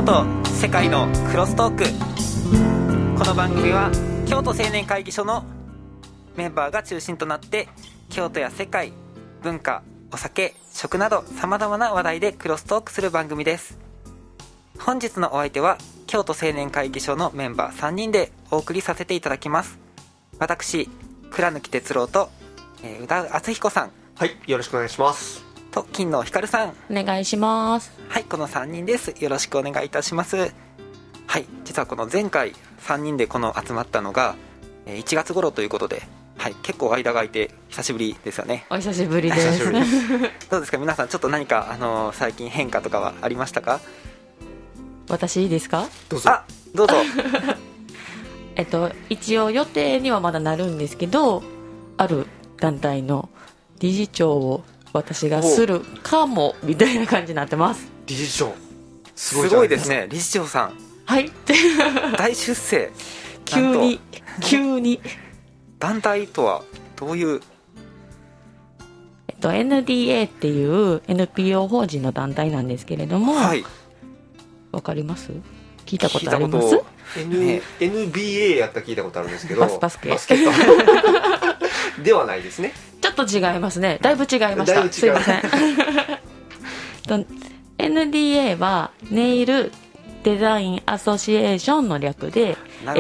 京都世界のクロストーク。この番組は京都青年会議所のメンバーが中心となって京都や世界、文化、お酒、食などさまざまな話題でクロストークする番組です。本日のお相手は京都青年会議所のメンバー3人でお送りさせていただきます。私倉貫哲郎と、宇田敦彦さん、 はい、よろしくお願いします。 と金野光さん、 お願いします。 はい、この3人です。よろしくお願いいたします。はい、実はこの前回3人でこの集まったのが1月頃ということで、はい、結構間が空いて久しぶりですよね。 お久しぶりです。 どうですか皆さん、ちょっと何か最近変化とかはありましたか？ 私いいですか？ どうぞ。あ、どうぞ。 一応予定にはまだなるんですけど、ある団体の理事長を私がするかもみたいな感じになってます。 理事長すごいですね。理事長さん、 はい大出世。 急に団体とはどういう NDA っていう NPO 法人の団体なんですけれども、 はい、 わかります？聞いたことあります？ NBA やったら聞いたことあるんですけど、 バスケではないですね。 ちょっと違いますね。だいぶ違いました。すいません。NDA はネイルデザインアソシエーションの略で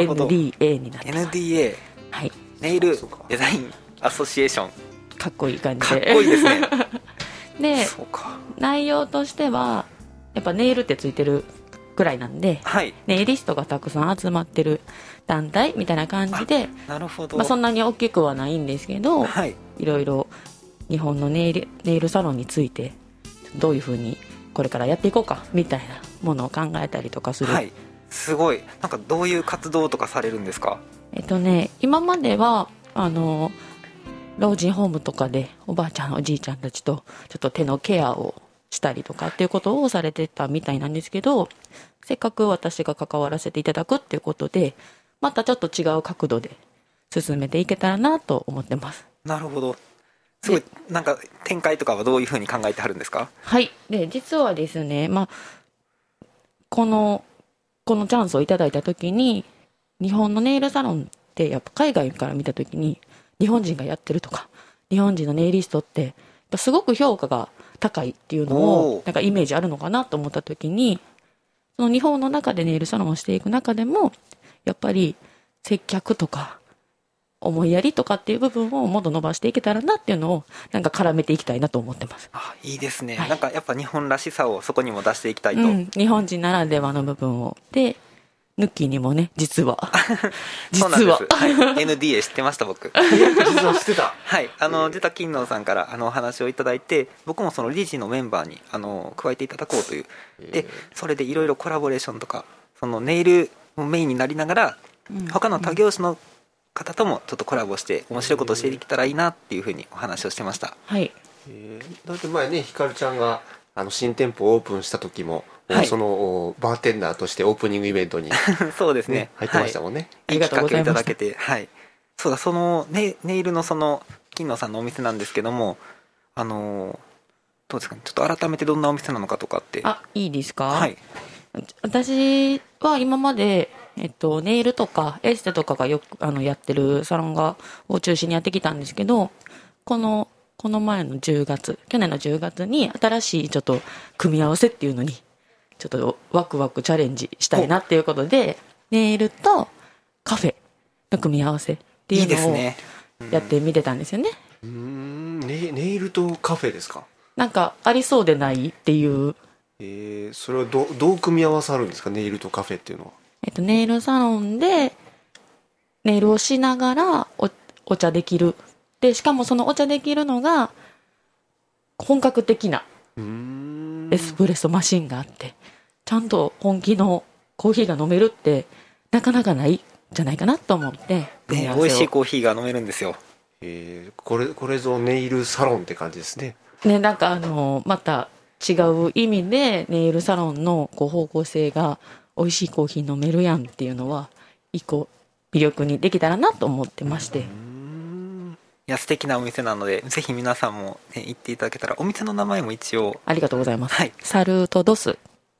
NDA になってます。 NDA、 はい、 ネイルデザインアソシエーション。 かっこいい感じでかっこいいですね。 で、 そうか、 内容としてはやっぱネイルってついてるくらいなんで、 はい、 ネイリストがたくさん集まってる団体みたいな感じで、 なるほど、 そんなに大きくはないんですけど、 はい、 いろいろ日本のネイルサロンについてどういうふうにこれからやっていこうかみたいなものを考えたりとかする。 はい、すごい。なんかどういう活動とかされるんですか？ 今までは老人ホームとかでおばあちゃんおじいちゃんたちとちょっと手のケアをしたりとかっていうことをされてたみたいなんですけど、せっかく私が関わらせていただくっていうことで、またちょっと違う角度で進めていけたらなと思ってます。 なるほど。すごい。なんか展開とかはどういうふうに考えてはるんですか？ はい。で、実はですね、このチャンスをいただいた時に、日本のネイルサロンってやっぱ海外から見た時に日本人がやってるとか、日本人のネイリストってやっぱすごく評価が高いっていうのをなんかイメージあるのかなと思った時に、その日本の中でネイルサロンをしていく中でもやっぱり接客とか思いやりとかっていう部分をもっと伸ばしていけたらなっていうのをなんか絡めていきたいなと思ってます。 あ、いいですね、 はい、 なんかやっぱ日本らしさをそこにも出していきたいと、 日本人ならではの部分をで、ヌッキーにもね、実はそうなんです、はい、NDA 知ってました僕。 実は知ってた。 はい、実は金野さんからお話をいただいて、僕もその理事のメンバーに加えていただこうという、でそれでいろいろコラボレーションとか、そのネイルをメインになりながら、他の他業種の方ともちょっとコラボして面白いことを教えてきたらいいなっていうふうにお話をしてました。 はい。 だって前ね、ひかるちゃんが新店舗をオープンした時も、はい、そのバーテンダーとしてオープニングイベントにそうですね、 入ってましたもんね、 はい、いい企画いただけて、はい、そうだ、そのネイルのその金野さんのお店なんですけども、どうですかね、ちょっと改めてどんなお店なのかとかって。 いいですか？ はい。 私は今までネイルとかエステとかがよくやってるサロンを中心にやってきたんですけど、この前の去年の10月に新しいちょっと組み合わせっていうのにちょっとワクワクチャレンジしたいなっていうことで、ネイルとカフェの組み合わせっていうのをやってみてたんですよね。 ネイルとカフェですか？ なんかありそうでないっていう。 それはどう組み合わさるんですか、ネイルとカフェっていうのは。 ネイルサロンでネイルをしながらお茶できる。で、しかもそのお茶できるのが本格的なエスプレッソマシンがあって、ちゃんと本気のコーヒーが飲めるってなかなかないんじゃないかなと思って、 美味しいコーヒーが飲めるんですよ。 これぞネイルサロンって感じですね。 なんかまた違う意味でネイルサロンの方向性が美味しいコーヒー飲めるやんっていうのは一個魅力にできたらなと思ってまして。 いや、素敵なお店なのでぜひ皆さんも、行っていただけたら。お店の名前も一応。 ありがとうございます、 はい、 サルートドス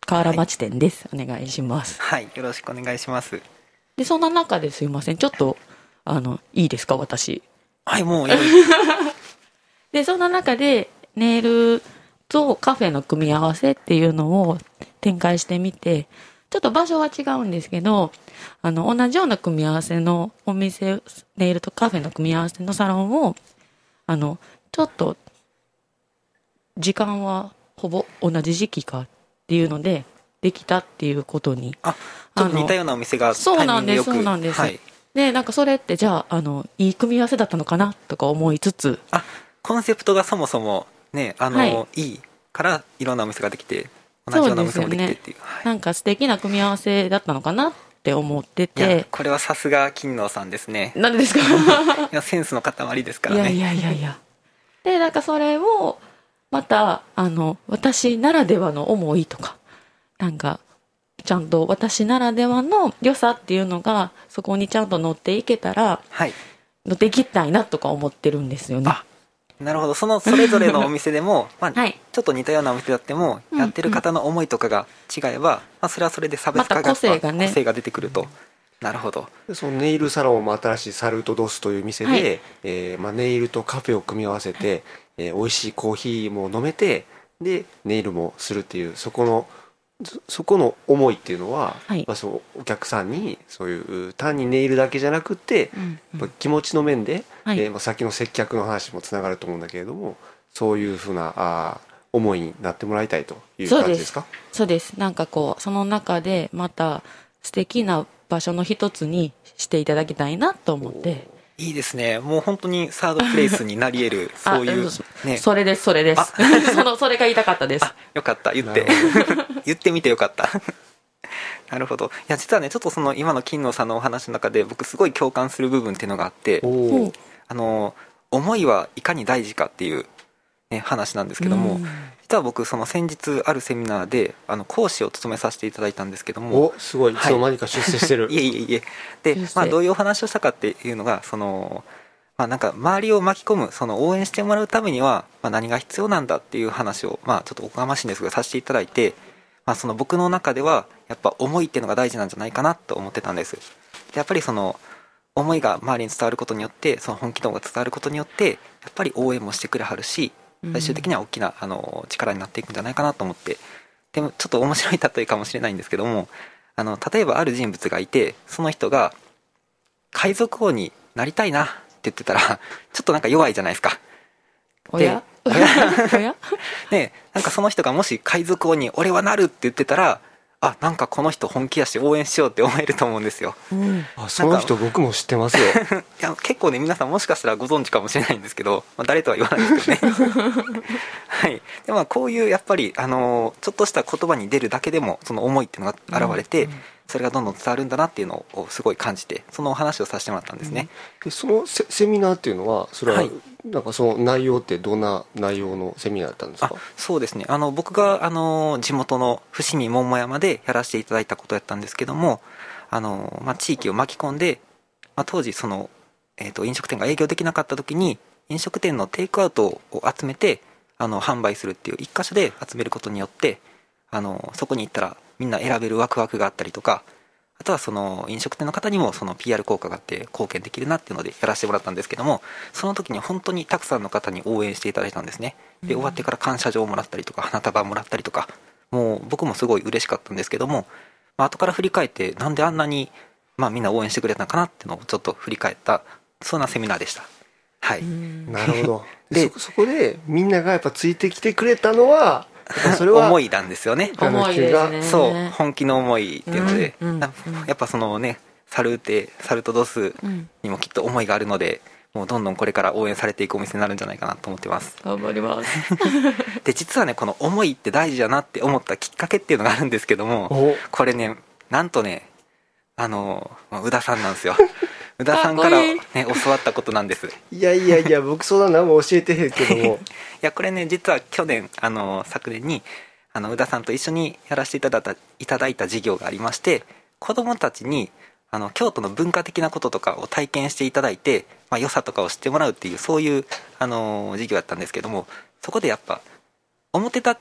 河原町店です、お願いします。 はい、よろしくお願いします。 でそんな中ですいません、ちょっといいですか、私。 はい、もういいでそんな中でネイルとカフェの組み合わせっていうのを展開してみて、ちょっと場所は違うんですけど、同じような組み合わせのお店、ネイルとカフェの組み合わせのサロンをちょっと時間はほぼ同じ時期かっていうのでできたっていうことに、 ちょっと似たようなお店がそうなんです、 タイミングよく、 そうなんです、 はい、 でなんかそれってじゃあいい組み合わせだったのかなとか思いつつ、 コンセプトがそもそもね、いいからいろんなお店ができて、同じようなお店もできてっていう、 なんか素敵な組み合わせだったのかなって思っていやて。 これはさすが金能さんですね。 なんでですかいやセンスの塊ですからね。 いやでなんかそれをまた私ならではの思いとか、なんかちゃんと私ならではの良さっていうのがそこにちゃんと乗っていけたら、 はい、 乗っていきたいなとか思ってるんですよね。 なるほど。それぞれのお店でもはい、 ちょっと似たようなお店だっても、やってる方の思いとかが違えば、それはそれで差別化が、 また個性がね、 個性が出てくると。なるほど。 そのネイルサロンも新しいサルトドスという店で、ネイルとカフェを組み合わせて、美味しいコーヒーも飲めて、でネイルもするっていう、そこの思いっていうのは、そのお客さんにそういう単にネイルだけじゃなくて、やっぱ気持ちの面で、さっきの接客の話もつながると思うんだけれども、そういうふうな思いになってもらいたいという感じですか？ そうです。なんかこうその中でまた素敵な場所の一つにしていただきたいなと思って。 いいですね。もう本当にサードプレイスになり得るそういうね。 それですそれが言いたかったです。 よかった、言って言ってみてよかったなるほど。いや実はね、ちょっとその今の金野さんのお話の中で僕すごい共感する部分っていうのがあって、思いはいかに大事かっていう、話なんですけども、実は僕その先日あるセミナーで講師を務めさせていただいたんですけども、 すごい、いつの間にか出世してる。 いえで、どういうお話をしたかっていうのが、なんか周りを巻き込む、その応援してもらうためには、何が必要なんだっていう話を、ちょっとおこがましいんですがさせていただいて、その僕の中ではやっぱ思いっていうのが大事なんじゃないかなと思ってたんです。でやっぱりその思いが周りに伝わることによって、その本気度が伝わることによって、やっぱり応援もしてくれはるし、最終的には大きな力になっていくんじゃないかなと思って。でもちょっと面白い例えかもしれないんですけども、例えばある人物がいて、その人が海賊王になりたいなって言ってたらちょっとなんか弱いじゃないですか。 おやね、なんかその人がもし海賊王に俺はなるって言ってたら、なんかこの人本気やし応援しようって思えると思うんですよ。 その人僕も知ってますよ。 いや結構ね、皆さんもしかしたらご存知かもしれないんですけど、誰とは言わないですけどねはい。でこういうやっぱりちょっとした言葉に出るだけでもその思いっていうのが現れて、それがどんどん伝わるんだなっていうのをすごい感じて、そのお話をさせてもらったんですね。 でそのセミナーっていうのは、それはなんかその内容ってどんな内容のセミナーだったんですか？ そうですね、僕が地元の伏見桃山でやらせていただいたことやったんですけども、地域を巻き込んで、当時その、飲食店が営業できなかった時に飲食店のテイクアウトを集めて販売するっていう一箇所で集めることによって、そこに行ったらみんな選べるワクワクがあったりとか、あとはその飲食店の方にもその PR 効果があって貢献できるなっていうのでやらせてもらったんですけども、その時に本当にたくさんの方に応援していただいたんですね。で終わってから感謝状をもらったりとか花束もらったりとか、もう僕もすごい嬉しかったんですけども、後から振り返ってなんであんなにみんな応援してくれたのかなっていうのをちょっと振り返った、そんなセミナーでした。はい。 なるほど。でそこでみんながやっぱついてきてくれたのは、それは思いなんですよね。 思いですね。 そう、本気の思いっていうので、やっぱそのね、サルトドスにもきっと思いがあるので、もうどんどんこれから応援されていくお店になるんじゃないかなと思ってます。 頑張りますで実はね、この思いって大事だなって思ったきっかけっていうのがあるんですけども、これね、なんとね、宇田さんなんですよ。宇田さんからね教わったことなんです。 いや僕そんな何も教えてへんけどもいやこれね、実は去年昨年に宇田さんと一緒にやらせていただいた事業がありまして、子どもたちに京都の文化的なこととかを体験していただいて、良さとかを知ってもらうっていう、そういう事業だったんですけども、そこでやっぱ表だけ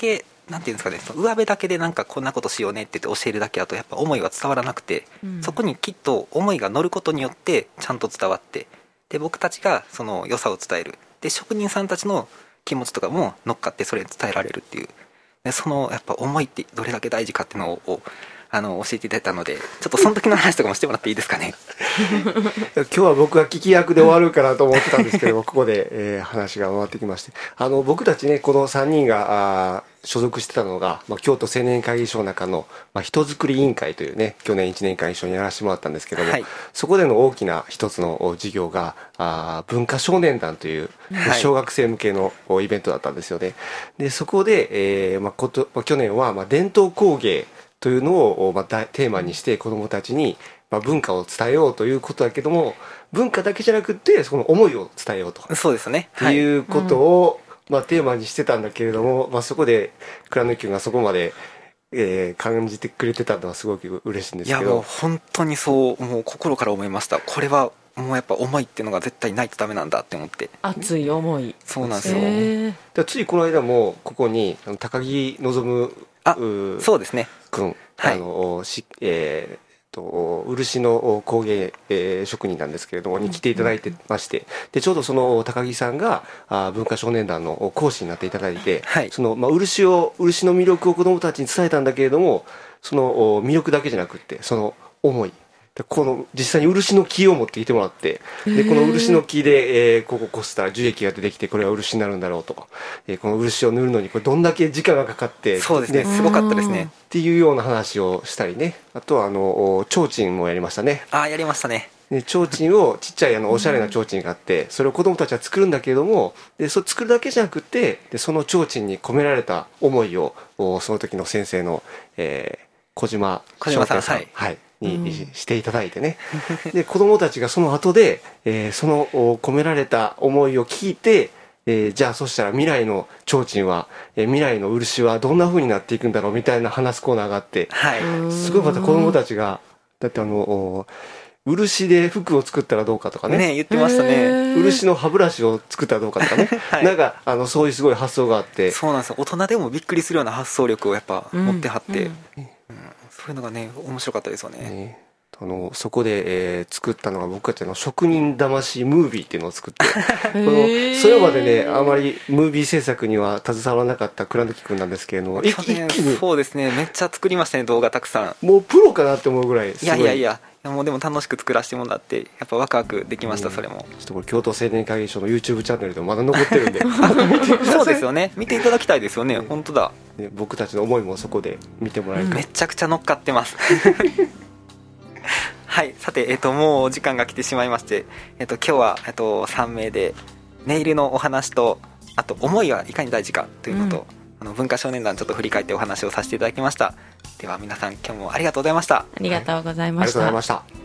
なんていうんですかね、その上辺だけでなんかこんなことしようねって言って教えるだけだとやっぱ思いは伝わらなくて、そこにきっと思いが乗ることによってちゃんと伝わって、で僕たちがその良さを伝える、で職人さんたちの気持ちとかも乗っかってそれに伝えられるっていう、でそのやっぱ思いってどれだけ大事かっていうのを教えていただいたので、ちょっとその時の話とかもしてもらっていいですかね。 今日は僕が聞き役で終わるかなと思ってたんですけどもここで、話が回ってきまして、僕たちねこの3人が所属してたのが、京都青年会議所の中の、人づくり委員会というね、去年1年間一緒にやらせてもらったんですけども、はい、そこでの大きな一つの事業が文化少年団という小学生向けのイベントだったんですよね。でそこで、去年は伝統工芸というのをテーマにして子どもたちに文化を伝えようということだけども、文化だけじゃなくってその思いを伝えようと、 そうですね、 っていうことを、テーマにしてたんだけれども、そこで倉貫君がそこまで、感じてくれてたのはすごく嬉しいんですけど。 いやもう本当にそう、もう心から思いました。これはもうやっぱ思いっていうのが絶対ないとダメなんだって思って、 熱い思い。 そうなんですよ。 ついこの間もここに高木望そうですね君、 はい、 漆の工芸、職人なんですけれどもに来ていただいてまして、でちょうどその高木さんが文化少年団の講師になっていただいて、はい、その漆の魅力を子どもたちに伝えたんだけれども、その魅力だけじゃなくってその思い、この実際に漆の木を持ってきてもらって、でこの漆の木で、こここすったら樹液が出てきてこれは漆になるんだろうとか、この漆を塗るのにこれどんだけ時間がかかって、 そうですね、すごかったですねっていうような話をしたりね。あとは提灯もやりましたね。 やりましたね。 で提灯をちっちゃいおしゃれな提灯があって、それを子どもたちは作るんだけれども、でそれ作るだけじゃなくて、でその提灯に込められた思いをその時の先生の、小島さん、はいにしていただいてね、で子どもたちがその後で、その込められた思いを聞いて、じゃあそしたら未来の提灯は、未来の漆はどんな風になっていくんだろうみたいな話すコーナーがあって、はい、すごいまた子どもたちがだって漆で服を作ったらどうかとかね、 言ってましたね。 漆の歯ブラシを作ったらどうかとかね、はい、なんかそういうすごい発想があって、 そうなんですよ。大人でもびっくりするような発想力をやっぱ持ってはって、そういうのがね面白かったですよね。 そこで、作ったのが僕たちの職人魂ムービーっていうのを作ってそれまでねあまりムービー制作には携わらなかった倉貫君なんですけれども、一気にそうですね、めっちゃ作りましたね、動画たくさん。 もうプロかなって思うぐらいすごい。 いやもうでも楽しく作らせてもらってやっぱワクワクできました。それもちょっとこれ京都青年会議所の YouTube チャンネルでもまだ残ってるんでそうですよね、見ていただきたいですよね。本当だ、 僕たちの思いもそこで見てもらえると、 めちゃくちゃ乗っかってますはい、さて、もうお時間が来てしまいまして、今日は、3名でネイルのお話と、あと思いはいかに大事かというのと、文化少年団ちょっと振り返ってお話をさせていただきました。では皆さん今日もありがとうございました。 ありがとうございました。 ありがとうございました。